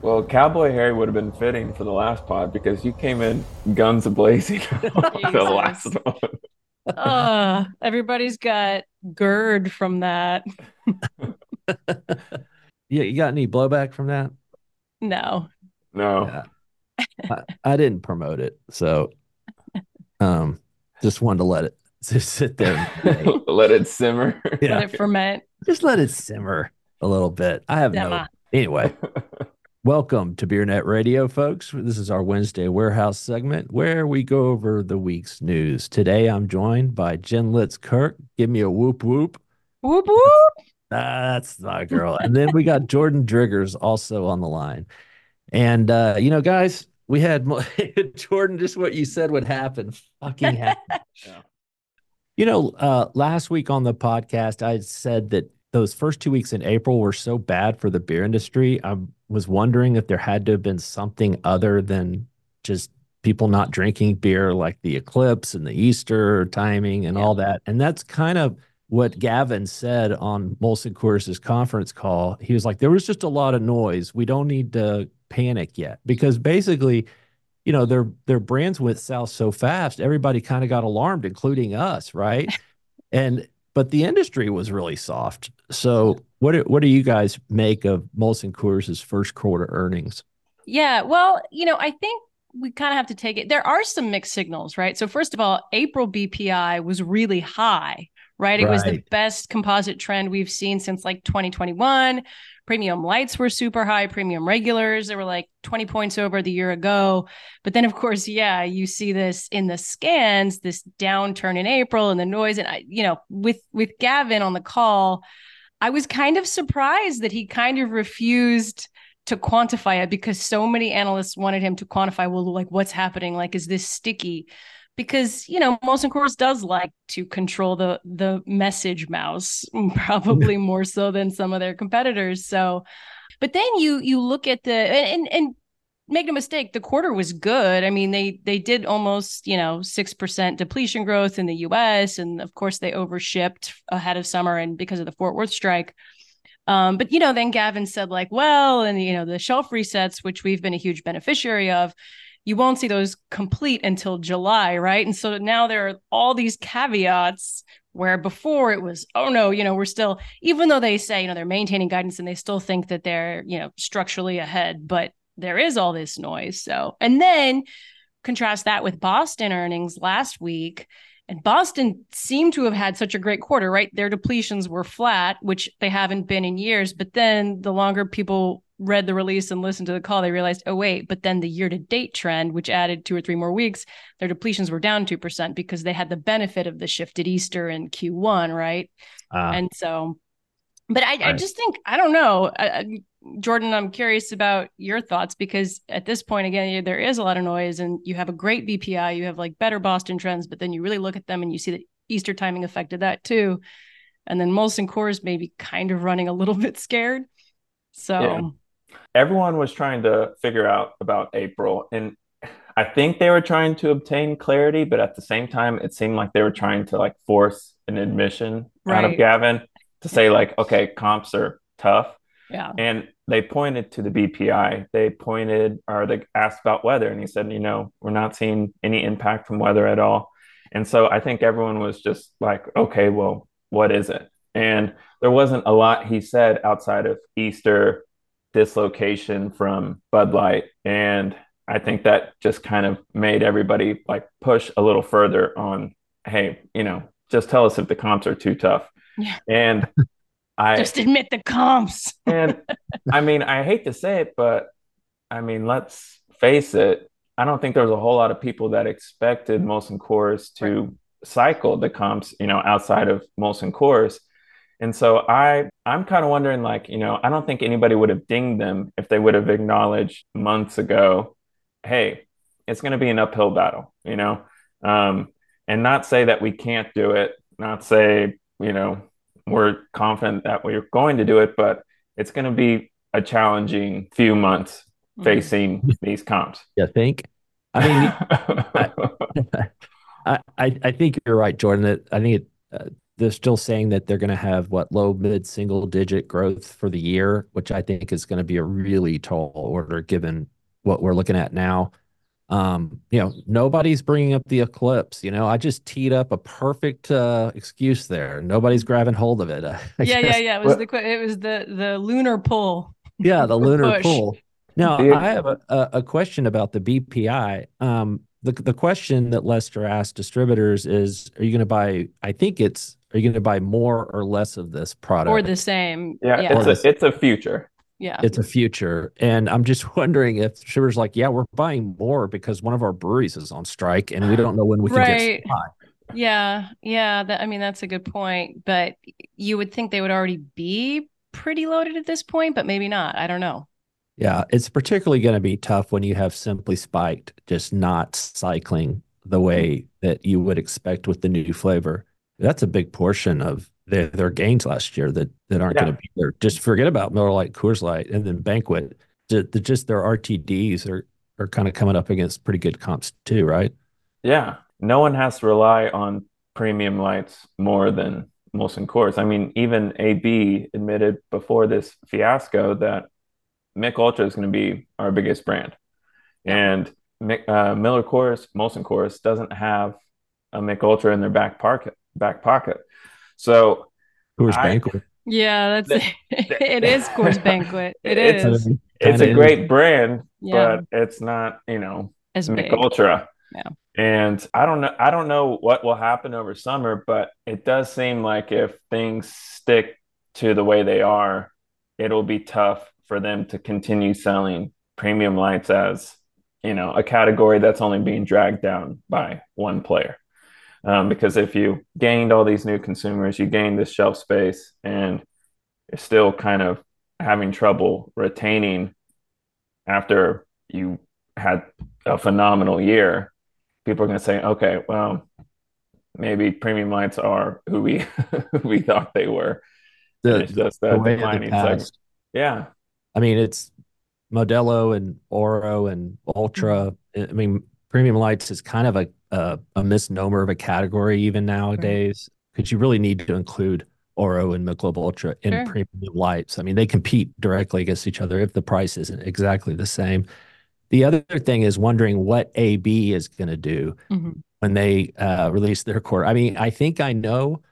Well, Cowboy Harry would have been fitting for the last pod because you came in guns a-blazing on the last Jesus. one. Everybody's got GERD from that. Yeah, you got any blowback from that? No. No, Yeah, I didn't promote it, so um, just wanted to let it just sit there and marinate. let it simmer. Let Yeah, it ferment. just let it simmer a little bit. I have no Dema. anyway. Welcome to Beer Net Radio, folks. This is our Wednesday warehouse segment where we go over the week's news. Today, I'm joined by Jen Litz Kirk. Give me a whoop whoop. Whoop That's, whoop. that's my girl. And then we got Jordan Driggers also on the line. And guys, we had Jordan. Just what you said would happen, fucking happened. Yeah. Last week on the podcast, I said that those first 2 weeks in April were so bad for the beer industry. I was wondering if there had to have been something other than just people not drinking beer, like the eclipse and the Easter timing and Yeah. all that. And that's kind of what Gavin said on Molson Coors' conference call. He was like, there was just a lot of noise. We don't need to panic yet because basically their brands went south so fast, everybody kind of got alarmed, including us, right? And but the industry was really soft. So what do you guys make of Molson Coors' first quarter earnings? Yeah. Well, I think we kind of have to take it. There are some mixed signals, right? So, first of all, April BPI was really high, right? It was the Right. best composite trend we've seen since like 2021. Premium lights were super high, premium regulars, they were like 20 points over the year ago. But then, of course, yeah, you see this in the scans, this downturn in April and the noise. And with Gavin on the call, I was kind of surprised that he kind of refused to quantify it because so many analysts wanted him to quantify, well, like what's happening? Like, is this sticky? Because Molson Coors does like to control the message mouse, probably more so than some of their competitors. So, but then you look at the and make no mistake, the quarter was good. I mean, they did almost 6% depletion growth in the U.S. and of course they overshipped ahead of summer and because of the Fort Worth strike. But then Gavin said like, well, and the shelf resets, which we've been a huge beneficiary of, you won't see those complete until July, right? And so now there are all these caveats where before it was, oh no, we're still, even though they say, they're maintaining guidance and they still think that they're, structurally ahead, but there is all this noise. So, and then contrast that with Boston earnings last week. And Boston seemed to have had such a great quarter, right? Their depletions were flat, which they haven't been in years. But then the longer people read the release and listened to the call, they realized, oh, wait, but then the year to date trend, which added 2 or 3 more weeks, their depletions were down 2% because they had the benefit of the shifted Easter in Q1, right? Ah, And so, but I right. just think, I don't know. Jordan, I'm curious about your thoughts because at this point, again, there is a lot of noise and you have a great BPI, you have like better Boston trends, but then you really look at them and you see that Easter timing affected that too. And then Molson Coors maybe kind of running a little bit scared. Yeah. So, Everyone was trying to figure out about April, and I think they were trying to obtain clarity, but at the same time, it seemed like they were trying to like force an admission out of right. Gavin to say like, okay, comps are tough. Yeah. And they pointed to the BPI. They pointed or they asked about weather, and he said, we're not seeing any impact from weather at all. And so I think everyone was just like, okay, well, what is it? And there wasn't a lot he said outside of Easter dislocation from Bud Light. And I think that just kind of made everybody like push a little further on, hey, just tell us if the comps are too tough. Yeah. And I Just admit the comps. and I mean, I hate to say it, but I mean, let's face it. I don't think there was a whole lot of people that expected Molson Coors Right. to cycle the comps, outside of Molson Coors. And so I'm kind of wondering, like, I don't think anybody would have dinged them if they would have acknowledged months ago, hey, it's going to be an uphill battle, um, and not say that we can't do it, not say, we're confident that we're going to do it, but it's going to be a challenging few months Mm. facing these comps. You think? I mean, I, I think you're right, Jordan. That I think they're still saying that they're going to have what, low mid single digit growth for the year, which I think is going to be a really tall order given what we're looking at now. Nobody's bringing up the eclipse. I just teed up a perfect excuse there. Nobody's grabbing hold of it. I guess. Yeah. It was the lunar pull. Yeah, the lunar Push. pull. Now, I The, have a question about the BPI. The question that Lester asked distributors is, are you going to buy? Are you going to buy more or less of this Or the product? same. yeah, Yeah. it's a future. Yeah. It's a future, and I'm just wondering if distributors like, yeah, we're buying more because one of our breweries is on strike, and we don't know when we can get Right. supply. Yeah. Yeah. I mean, that's a good point. But you would think they would already be pretty loaded at this point, but maybe not. I don't know. Yeah, it's particularly going to be tough when you have Simply Spiked just not cycling the way that you would expect with the new flavor. That's a big portion of their gains last year that aren't going Yeah, to be there. Just forget about Miller Lite, Coors Light, and then Banquet. Just their RTDs are kind of coming up against pretty good comps too, right? yeah. No one has to rely on premium lights more than Molson Coors. I mean, even AB admitted before this fiasco that Mick Ultra is going to be our biggest brand. Yeah. And Miller Coors, Molson Coors doesn't have a Mick Ultra in their back pocket. So Coors I, Banquet. Yeah, th- it is Coors th- Banquet. It it's I is. mean, it's kind a of is. great brand, Yeah. but it's not, As Mick big. Ultra. Yeah. And I don't know what will happen over summer, but it does seem like if things stick to the way they are, it'll be tough for them to continue selling premium lights as, a category that's only being dragged down by one player. Because if you gained all these new consumers, you gained this shelf space, and you're still kind of having trouble retaining after you had a phenomenal year, people are going to say, okay, well, maybe premium lights are who we who we thought they were, and the it's just the a way of the declining segment. past. Yeah, I mean, it's Modelo and Oro and Mhm. Ultra. I mean, premium lights is kind of a misnomer of a category even Right. nowadays because you really need to include Oro and Michelob Ultra in Sure. premium lights. I mean, they compete directly against each other if the price isn't exactly the same. The other thing is wondering what AB is going to do Mhm. when they release their quarter. I mean, I think I know.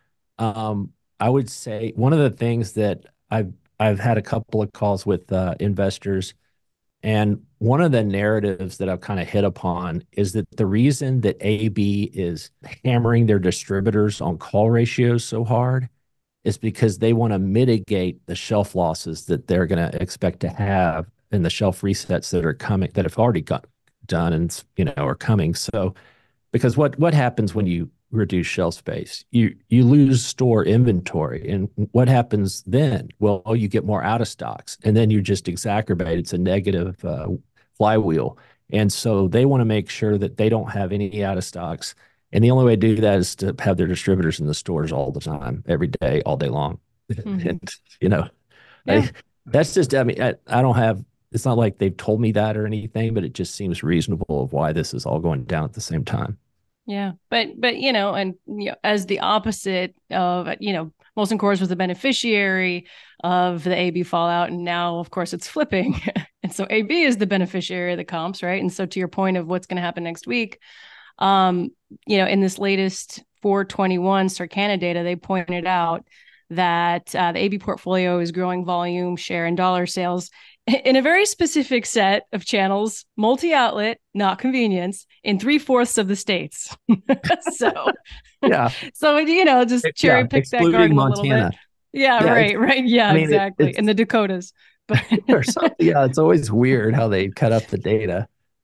I would say one of the things that I've had a couple of calls with investors, and one of the narratives that I've kind of hit upon is that the reason that AB is hammering their distributors on call ratios so hard is because they want to mitigate the shelf losses that they're going to expect to have and the shelf resets that are coming that have already got done and are coming. So because what happens when you reduce shelf space? You lose store inventory, and what happens then? Well, you get more out of stocks, and then you just exacerbate. It's a negative flywheel, and so they want to make sure that they don't have any out of stocks. And the only way to do that is to have their distributors in the stores all the time, every day, all day long. Mhm. And you know, Yeah. I, that's just. I mean, I don't have. It's not like they've told me that or anything, but it just seems reasonable of why this is all going down at the same time. Yeah. But and as the opposite of, Molson Coors was the beneficiary of the AB fallout, and now of course it's flipping. And so AB is the beneficiary of the comps, right? And so to your point of what's going to happen next week, um, in this latest 421 Circana data, they pointed out that the AB portfolio is growing volume, share, and dollar sales in a very specific set of channels, multi-outlet, not convenience, in 3/4 of the states. so, Yeah, just cherry yeah, pick that excluding garden a little bit. Montana. Yeah, Yeah, right, right. Yeah, I mean, exactly. it's In the Dakotas. But or something. Yeah, it's always weird how they cut up the data.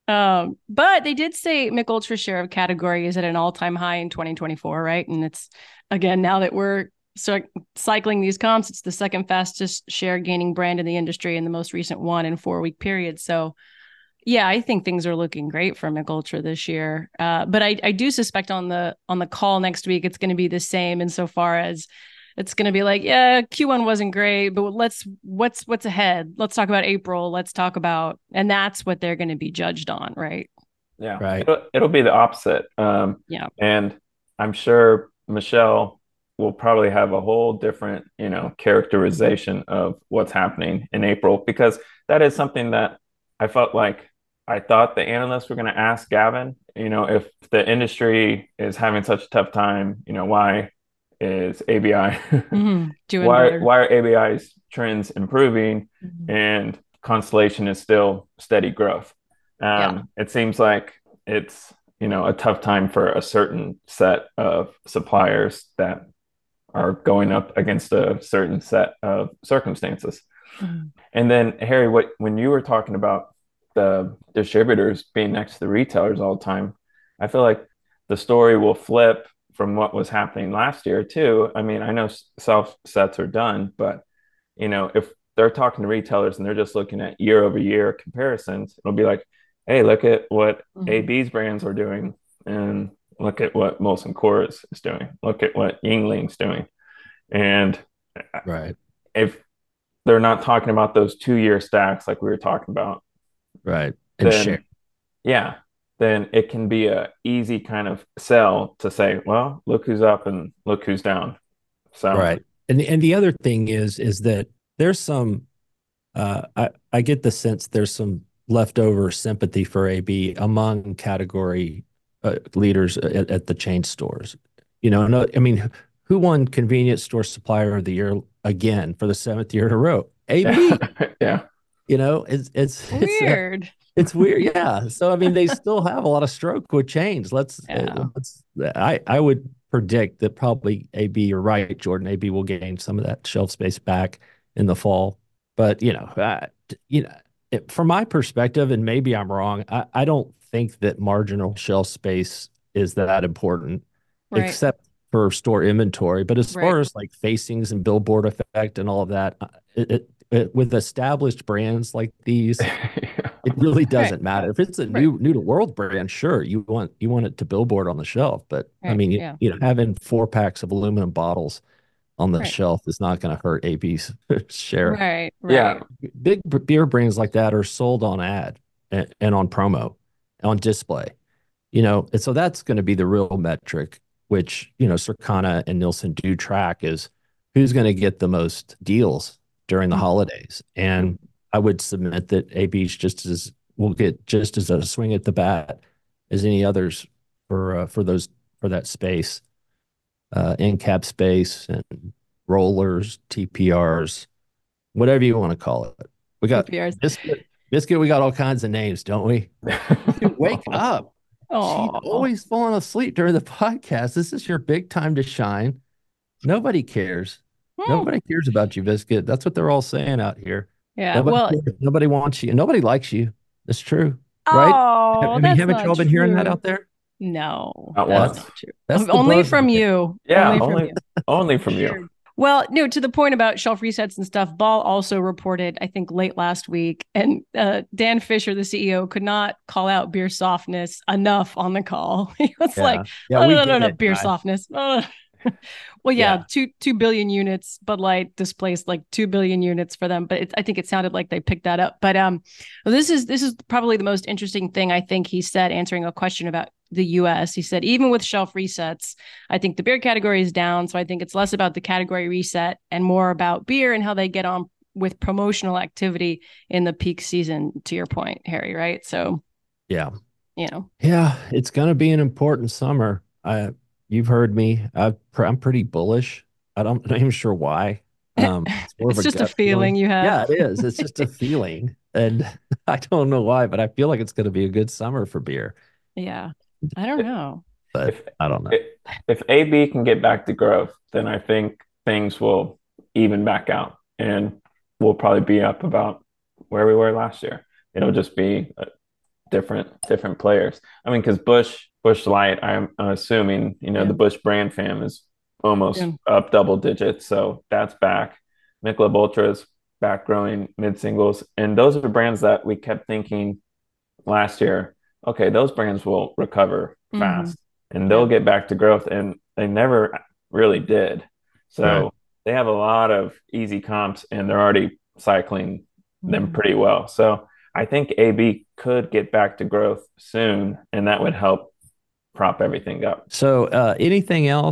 but they did say Mick Ultra's share of category is at an all-time high in 2024, right? And it's again, now that we're cycling these comps, it's the second fastest share gaining brand in the industry in the most recent 1 and 4 week period. So yeah, I think things are looking great for Mick Ultra this year. But I do suspect on the call next week, it's going to be the same insofar as it's going to be like, yeah, Q1 wasn't great, but what's ahead? Let's talk about April. Let's talk about, and that's what they're going to be judged on, right? yeah, Right. it'll be the opposite. Yeah. And I'm sure Michelle we'll probably have a whole different, characterization of what's happening in April, because that is something that I felt like I thought the analysts were going to ask Gavin, if the industry is having such a tough time, why is ABI Doing better. why are ABI's trends improving Mhm. and Constellation is still steady growth? It seems like it's a tough time for a certain set of suppliers that are going up against a certain set of circumstances. Mhm. And then Harry, when you were talking about the distributors being next to the retailers all the time, I feel like the story will flip from what was happening last year too. I mean, I know self sets are done, but if they're talking to retailers and they're just looking at year over year comparisons, it'll be like, hey, look at what AB's brands are doing, and look at what Molson Coors is doing. Look at what Yingling's doing. And Right. if they're not talking about those 2 year stacks like we were talking about, Right. And share. then yeah, then it can be a easy kind of sell to say, well, look who's up and look who's down. So Right. And the other thing is that there's some I get the sense there's some leftover sympathy for AB among category leaders at the chain stores. No, I mean, who won Convenience Store Supplier of the Year again for the seventh year in a row? AB. yeah. It's Weird. it's weird. Yeah. So I mean, they still have a lot of stroke with chains. I would predict that probably AB, you're right, Jordan. AB will gain some of that shelf space back in the fall. But from my perspective, and maybe I'm wrong, I don't think that marginal shelf space is that important, Right. except for store inventory. But as Right. far as like facings and billboard effect and all of that, with established brands like these, it really doesn't matter. If it's a new to world brand, sure, you want it to billboard on the shelf. But I mean, having 4 packs of aluminum bottles on the shelf is not going to hurt AB's share. Right. Yeah. Big beer brands like that are sold on ad and on promo, on display, and so that's going to be the real metric, which, Circana and Nielsen do track, is who's going to get the most deals during the holidays. And I would submit that AB's will get just as a swing at the bat as any others for that space. End cap space and rollers, TPRs, whatever you want to call it. We got TPRs. Biscuit. We got all kinds of names, don't we? Wake up. Oh, She's always falling asleep during the podcast. This is your big time to shine. Nobody cares. Nobody cares about you, Biscuit. That's what they're all saying out here. Yeah. Nobody wants you. Nobody likes you. It's true. Right? Oh, Haven't you all been hearing that out there? No, Not that's once. not true. That's only from you. Yeah, only from you. Well, no, to the point about shelf resets and stuff, Ball also reported, I think, late last week, and Dan Fisher, the CEO, could not call out beer softness enough on the call. He was no, beer softness. Well, yeah, 2 billion units. Bud Light displaced like 2 billion units for them, but I think it sounded like they picked that up. But this is probably the most interesting thing I think he said, answering a question about the U.S. He said, even with shelf resets, I think the beer category is down. So I think it's less about the category reset and more about beer and how they get on with promotional activity in the peak season. To your point, Harry, right? So yeah, yeah, it's going to be an important summer. You've heard me. I'm pretty bullish. I'm not even sure why. It's just a feeling you have. Yeah, it is. It's just a feeling. And I don't know why, but I feel like it's going to be a good summer for beer. Yeah. I don't know. But I don't know. If AB can get back to growth, then I think things will even back out and we'll probably be up about where we were last year. It'll just be different players. I mean, because Busch Light, I'm assuming, the Busch brand fam is almost up double digits. So that's back. Michelob Ultra is back growing mid-singles. And those are brands that we kept thinking last year, okay, those brands will recover fast and they'll get back to growth. And they never really did. So they have a lot of easy comps and they're already cycling them pretty well. So I think AB could get back to growth soon, and that would help prop everything up. So anything else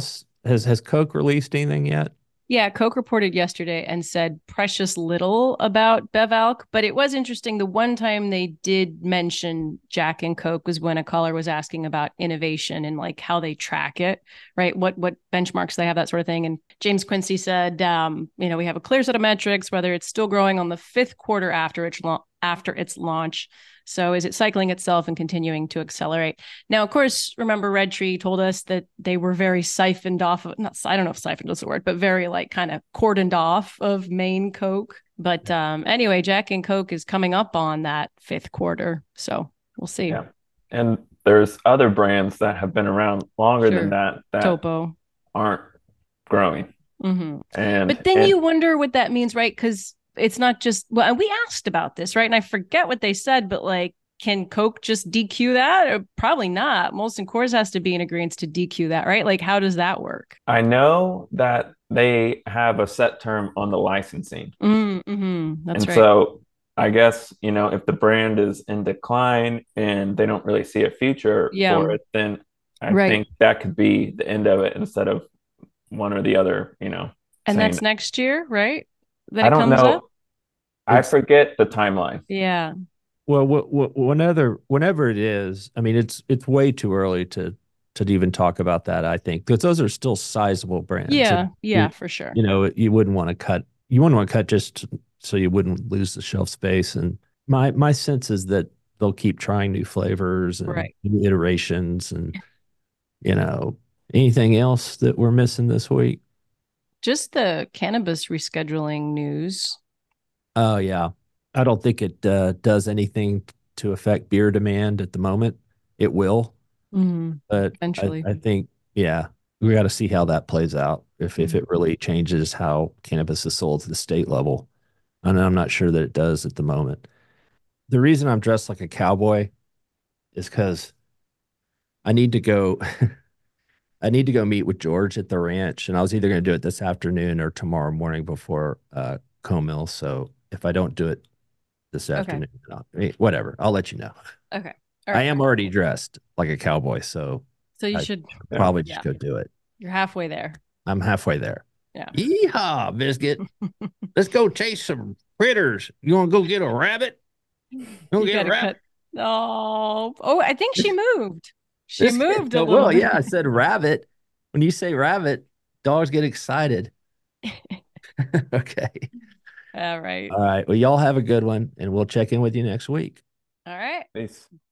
Has Coke released anything yet? Yeah, Coke reported yesterday and said precious little about Bevalc, but it was interesting. The one time they did mention Jack and Coke was when a caller was asking about innovation and like how they track it, right? What benchmarks they have, that sort of thing. And James Quincy said, we have a clear set of metrics, whether it's still growing on the fifth quarter after its launch. So is it cycling itself and continuing to accelerate? Now, of course, remember Red Tree told us that they were very siphoned off of, not, I don't know if siphoned is the word, but very like kind of cordoned off of main Coke. But anyway, Jack and Coke is coming up on that fifth quarter. So we'll see. Yeah. And there's other brands that have been around longer than that Topo aren't growing. Mm-hmm. And but then you wonder what that means, right? Because it's not just, well, we asked about this, right? And I forget what they said, but like, can Coke just DQ that? Or probably not. Molson Coors has to be in agreement to DQ that, right? Like, how does that work? I know that they have a set term on the licensing. Mm-hmm. That's and right. So I guess, if the brand is in decline and they don't really see a future for it, then I think that could be the end of it instead of one or the other, And that's next year, right? I don't know. I forget the timeline. Yeah. Well, whenever it is, I mean, it's way too early to even talk about that, I think, because those are still sizable brands. Yeah, for sure. You wouldn't want to cut. You wouldn't want to cut just so you wouldn't lose the shelf space. And my sense is that they'll keep trying new flavors and new iterations, and anything else that we're missing this week. Just the cannabis rescheduling news. Oh yeah. I don't think it does anything to affect beer demand at the moment. It will, but eventually. I think, yeah, we got to see how that plays out. If it really changes how cannabis is sold to the state level, and I'm not sure that it does at the moment. The reason I'm dressed like a cowboy is because I need to go. I need to go meet with George at the ranch, and I was either going to do it this afternoon or tomorrow morning before Co-Mill. So if I don't do it this afternoon, whatever, I'll let you know. Okay. I am already dressed like a cowboy, so you should probably just go do it. You're halfway there. I'm halfway there. Yeah. Yeehaw, Biscuit. Let's go chase some critters. You want to go get a rabbit? Go get a rabbit? Oh, I think she moved. She moved a little bit. Yeah, I said rabbit. When you say rabbit, dogs get excited. Okay. All right. All right. Well, y'all have a good one, and we'll check in with you next week. All right. Peace.